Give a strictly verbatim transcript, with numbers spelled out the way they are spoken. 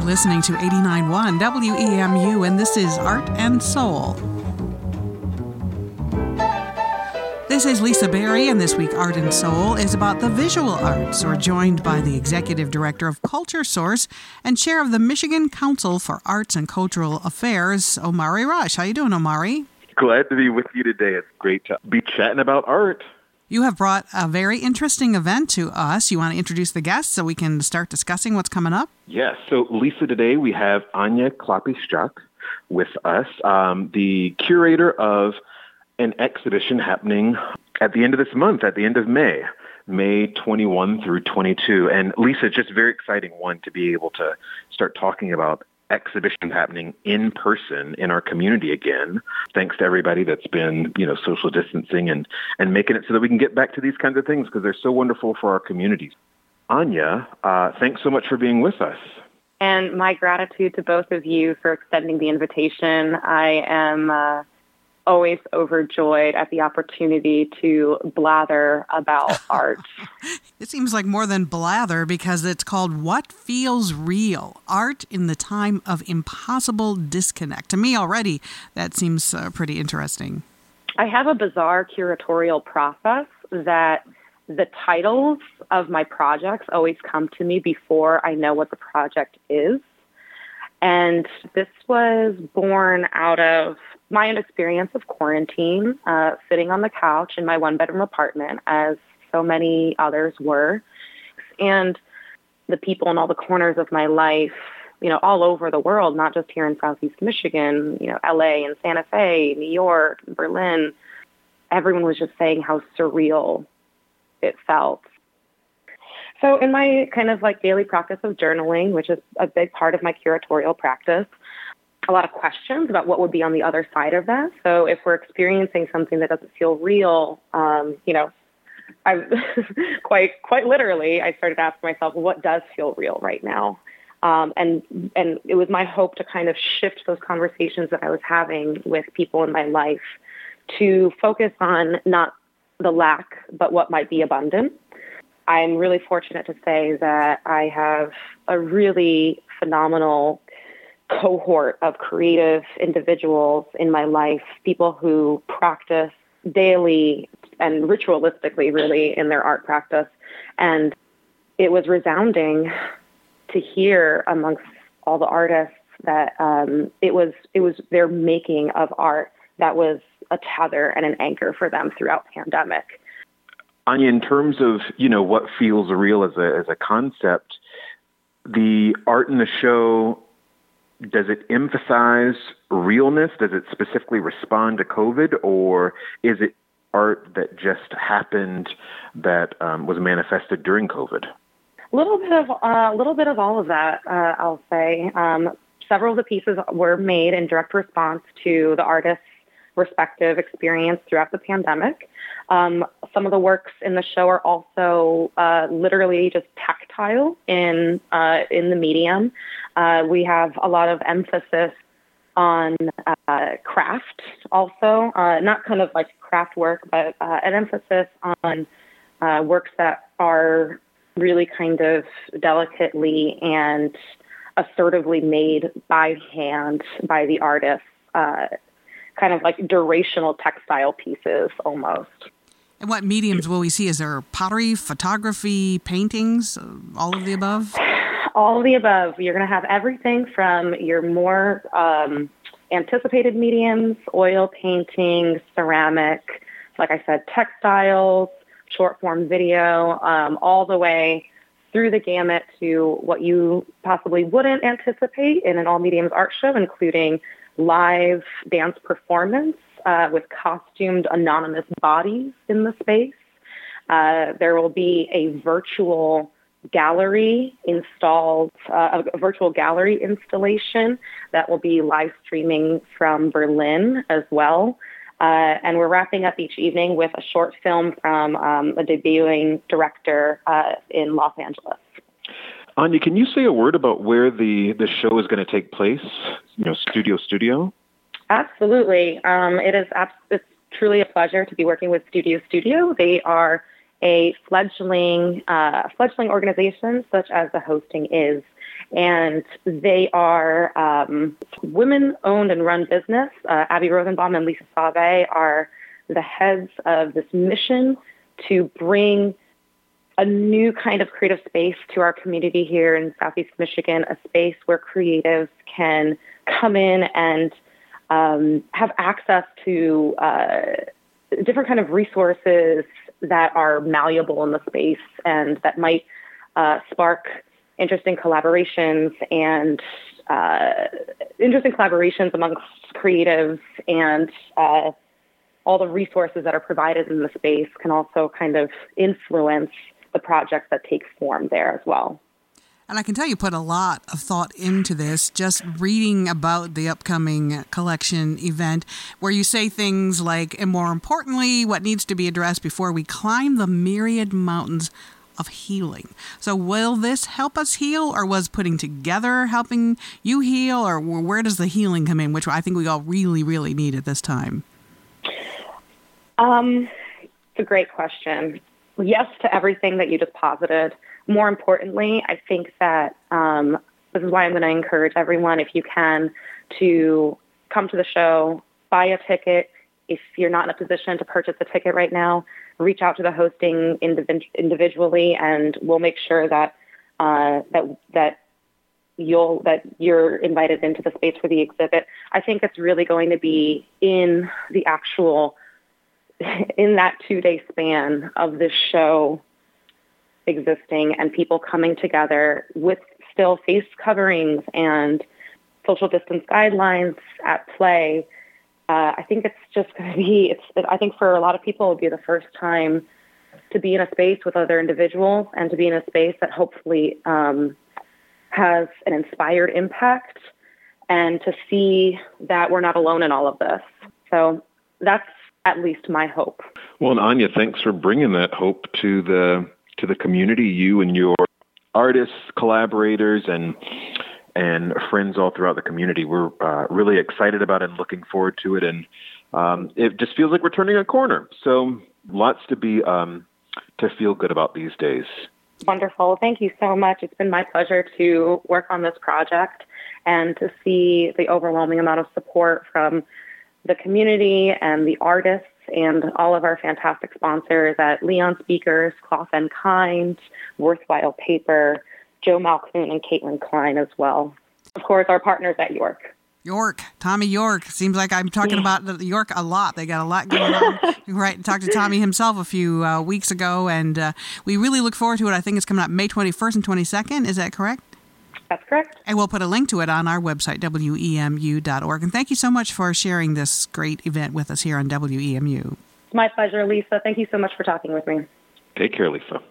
listening to eighty-nine point one W E M U, and this is Art and Soul. This is Lisa Berry, and this week Art and Soul is about the visual arts. We're joined by the Executive Director of Culture Source and Chair of the Michigan Council for Arts and Cultural Affairs, Omari Rush. How you doing, Omari? Glad to be with you today. It's great to be chatting about art. You have brought a very interesting event to us. You want to introduce the guests so we can start discussing what's coming up? Yes. So, Lisa, today we have Anya Klappe-Struck with us, um, the curator of an exhibition happening at the end of this month, at the end of May, May twenty-first through twenty-second. And Lisa, just very exciting one to be able to start talking about exhibition happening in person in our community again. Thanks to everybody that's been, you know, social distancing and, and making it so that we can get back to these kinds of things because they're so wonderful for our communities. Anya, uh, thanks so much for being with us. And my gratitude to both of you for extending the invitation. I am uh, always overjoyed at the opportunity to blather about art. It seems like more than blather because it's called What Feels Real? Art in the Time of Impossible Disconnect. To me already, that seems uh, pretty interesting. I have a bizarre curatorial process that the titles of my projects always come to me before I know what the project is. And this was born out of my own experience of quarantine, uh, sitting on the couch in my one-bedroom apartment, as so many others were. And the people in all the corners of my life, you know, all over the world, not just here in Southeast Michigan, you know, L A and Santa Fe, New York, Berlin, everyone was just saying how surreal it felt. So in my kind of like daily practice of journaling, which is a big part of my curatorial practice, a lot of questions about what would be on the other side of that. So if we're experiencing something that doesn't feel real, um, you know, I quite quite literally, I started asking myself, well, what does feel real right now? Um, and and it was my hope to kind of shift those conversations that I was having with people in my life to focus on not the lack, but what might be abundant. I'm really fortunate to say that I have a really phenomenal cohort of creative individuals in my life, people who practice daily and ritualistically, really, in their art practice. And it was resounding to hear amongst all the artists that um, it was it was their making of art that was a tether and an anchor for them throughout the pandemic. Anya, in terms of, you know, what feels real as a as a concept, the art in the show, does it emphasize realness? Does it specifically respond to COVID, or is it art that just happened that um, was manifested during COVID? A little bit of a uh, little bit of all of that, uh, I'll say. Um, several of the pieces were made in direct response to the artist's respective experience throughout the pandemic. Um, some of the works in the show are also uh, literally just tactile in uh, in the medium. Uh, we have a lot of emphasis on uh, craft also, uh, not kind of like craft work, but uh, an emphasis on uh, works that are really kind of delicately and assertively made by hand by the artist, uh, kind of like durational textile pieces almost. And what mediums will we see? Is there pottery, photography, paintings, all of the above? All of the above. You're going to have everything from your more um, anticipated mediums, oil painting, ceramic, like I said, textiles, short form video, um, all the way through the gamut to what you possibly wouldn't anticipate in an all mediums art show, including live dance performance uh, with costumed anonymous bodies in the space. Uh, there will be a virtual gallery installed, uh, a virtual gallery installation that will be live streaming from Berlin as well. Uh, and we're wrapping up each evening with a short film from um, a debuting director uh, in Los Angeles. Anya, can you say a word about where the, the show is going to take place? You know, studio, studio? Absolutely. Um, it is abs- it's truly a pleasure to be working with Studio Studio. They are a fledgling uh, fledgling organization, such as the hosting is. And they are um, women-owned and run business. Uh, Abby Rosenbaum and Lisa Save are the heads of this mission to bring a new kind of creative space to our community here in Southeast Michigan, a space where creatives can come in and um, have access to uh, different kind of resources that are malleable in the space and that might uh, spark interesting collaborations and uh, interesting collaborations amongst creatives, and uh, all the resources that are provided in the space can also kind of influence the projects that take form there as well. And I can tell you put a lot of thought into this, just reading about the upcoming collection event, where you say things like, and more importantly, what needs to be addressed before we climb the myriad mountains of healing. So will this help us heal, or was putting together helping you heal, or where does the healing come in, which I think we all really, really need at this time? Um, it's a great question. Yes to everything that you just posited. More importantly, I think that um, this is why I'm going to encourage everyone, if you can, to come to the show, buy a ticket. If you're not in a position to purchase a ticket right now, reach out to the hosting indiv- individually, and we'll make sure that uh, that that you'll that you're invited into the space for the exhibit. I think it's really going to be in the actual in that two-day span of this show existing and people coming together with still face coverings and social distance guidelines at play. Uh, I think it's just going to be, it's, I think for a lot of people, it'll be the first time to be in a space with other individuals and to be in a space that hopefully um, has an inspired impact, and to see that we're not alone in all of this. So that's at least my hope. Well, and Anya, thanks for bringing that hope to the to the community, you and your artists, collaborators, and and friends all throughout the community. We're uh, really excited about it and looking forward to it. And um, it just feels like we're turning a corner. So lots to be um, to feel good about these days. Wonderful. Thank you so much. It's been my pleasure to work on this project and to see the overwhelming amount of support from the community and the artists and all of our fantastic sponsors at Leon Speakers, Cloth and Kind, Worthwhile Paper, Joe Malcoon, and Caitlin Klein as well. Of course, our partners at York. York, Tommy York. Seems like I'm talking about York a lot. They got a lot going on. Right, talked to Tommy himself a few uh, weeks ago, and uh, we really look forward to it. I think it's coming up May twenty-first and twenty-second. Is that correct? That's correct. And we'll put a link to it on our website, W E M U dot org. And thank you so much for sharing this great event with us here on W E M U. My pleasure, Lisa. Thank you so much for talking with me. Take care, Lisa.